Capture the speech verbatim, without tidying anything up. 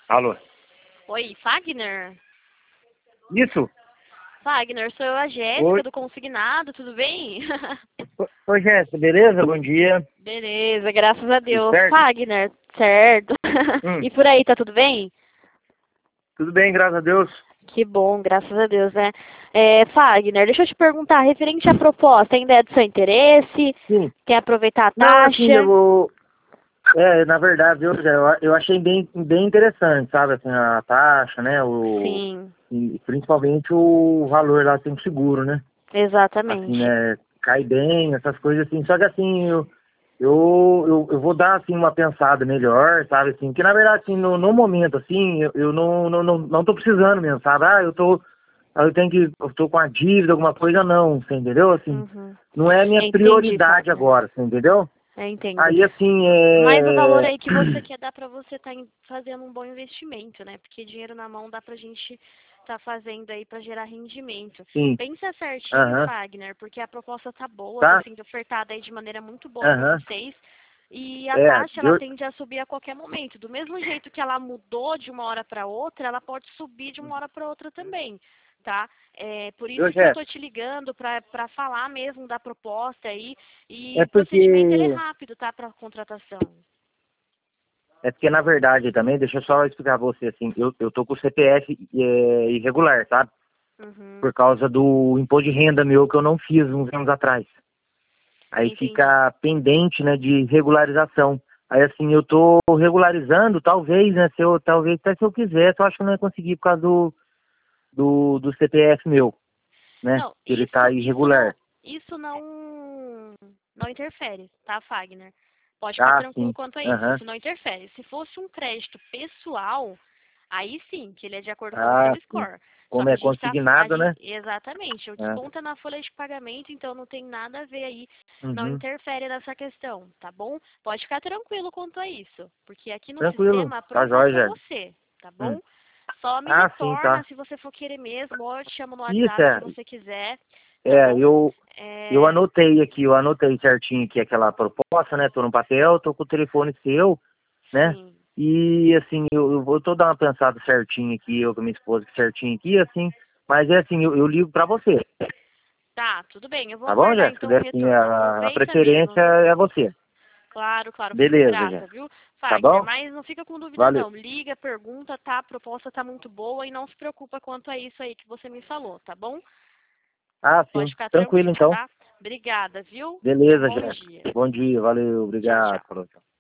Alô? Oi, Fagner? Isso? Fagner, sou eu, a Oi, Jéssica do Consignado, tudo bem? Ô- Oi, Jéssica, beleza? Bom dia. Beleza, graças a Tudo Deus. certo? Fagner, certo? Hum, E por aí, tá tudo bem? tudo bem, graças a Deus. Que bom, graças a Deus, né? É, Fagner, deixa eu te perguntar, referente à proposta, ainda é do seu interesse? Sim. Quer aproveitar a Não, assim, eu taxa? vou... É, na verdade, eu, eu eu achei bem, bem interessante, sabe? Assim, a taxa, né? O, Sim, e principalmente o valor lá tem seguro, né? Assim, exatamente. né? Cai bem, essas coisas assim. Só que assim, eu, eu, eu, eu vou dar, assim, uma pensada melhor, sabe? Assim, que na verdade, assim, no, no momento, assim, eu, eu não, não, não, não tô precisando mesmo, sabe? Ah, eu tô... ah, eu tenho que... Eu tô com a dívida, alguma coisa, não, você entendeu? Assim, Uhum. não é a minha Entendi, prioridade Fagner. agora, você entendeu? É, entendo. Aí, assim, Mas o valor é... aí que você quer dar para você estar fazendo um bom investimento, né? Porque dinheiro na mão dá pra gente estar fazendo aí para gerar rendimento. Sim, Pensa certinho, aham, Fagner, porque a proposta tá boa, tá tá, sendo ofertada aí de maneira muito boa para aham, vocês. E a é, taxa ela eu... tende a subir a qualquer momento. Do mesmo jeito que ela mudou de uma hora para outra, ela pode subir de uma hora para outra também, tá? É por Eu isso que eu já... tô te ligando para para falar mesmo da proposta aí. E É o procedimento ele é porque... rápido, tá? Para contratação. É porque, na verdade, também, deixa eu só explicar pra você, assim, eu, eu tô com o C P F é, irregular, sabe? Uhum, Por causa do imposto de renda meu que eu não fiz uns anos atrás. Aí entendi. fica pendente, né, de regularização. Aí, assim, eu tô regularizando, talvez, né, se eu, talvez até se eu quiser, eu acho que eu não ia conseguir por causa do, do, do C P F meu, né, Não, que ele tá isso, isso não, irregular. isso não, não interfere, tá, Fagner? Pode ficar Ah, tranquilo sim, quanto a isso. aham, Isso não interfere. Se fosse um crédito pessoal, aí sim, que ele é de acordo com o seu ah, sim. score. Só Como que é a gente tá, a consignado, gente, né, exatamente, o é, desconto é na folha de pagamento, então não tem nada a ver aí, não uhum, interfere nessa questão, tá bom? Pode ficar tranquilo quanto a isso, porque aqui no tranquilo, sistema tá aprovou pra jóia, você, tá hum. bom? Só me Ah, sim, retorna tá. se você for querer mesmo, ou eu te chamo no Isso, WhatsApp se é, você quiser, tá é, bom? eu, eu É, anotei aqui, eu anotei certinho aqui aquela proposta, né? Tô no papel, tô com o telefone seu, né? sim. E assim, eu, eu vou tô dar uma pensada certinho aqui, eu com a minha esposa certinho aqui, assim, mas é assim, eu, eu ligo pra você, Tá, tudo bem. Eu vou tá bom, aguardar Jéssica? então o Assim, retorno. a, a Aproveita preferência mesmo, viu? é você. Claro, claro, fico Beleza, grata, Jéssica. viu, Tá Fagner? bom? Mas não fica com dúvida Valeu. não. Liga, pergunta, tá? A proposta tá muito boa e não se preocupa quanto a isso aí que você me falou, tá bom? Ah, Pode sim. ficar Tranquilo, tranquilo, então. tá? Obrigada, viu? Tenha um Beleza, bom Jéssica. dia. Bom dia, valeu, Tchau, obrigado. tchau. Falou, tchau.